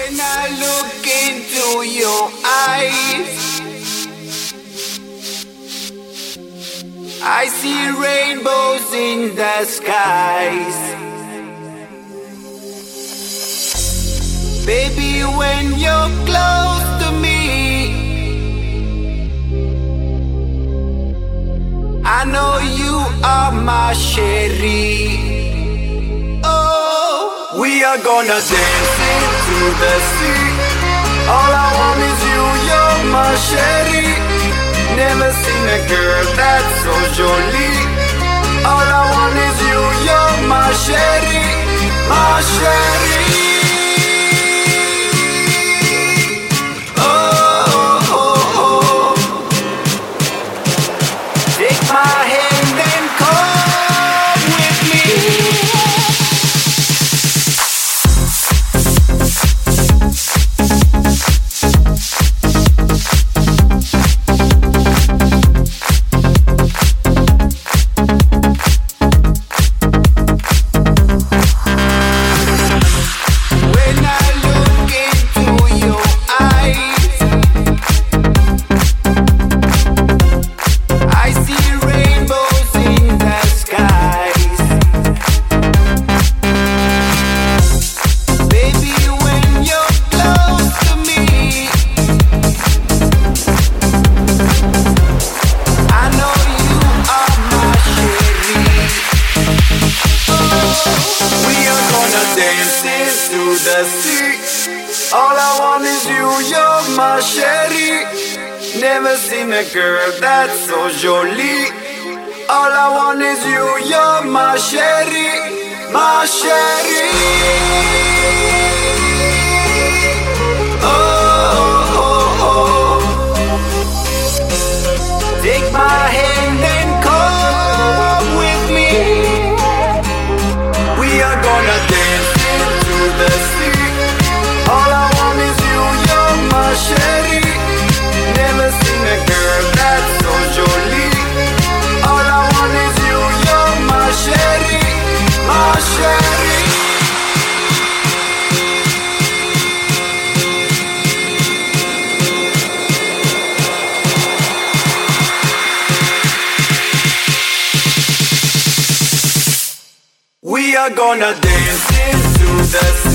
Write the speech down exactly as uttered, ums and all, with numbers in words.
When I look into your eyes, I see rainbows in the skies. Baby, when you're close to me, I know you are my Sherry. We are gonna dance into the sea. All I want is you, you're my Sherry. Never seen a girl that's so jolie. All I want is you, you're my Sherry, my Sherry. Oh, oh, oh. Take my hand and come with me. The sea. All I want is you, you're my Sherry. Never seen a girl that's so jolie. All I want is you, you're my Sherry, my Sherry. Oh, oh, oh. Take my hand and come with me. We are gonna dance into the sea. All I want is you, you're my Sherry. Never seen a girl that's so jolie. All I want is you, you're my Sherry, my Sherry. We are gonna dance into the sea.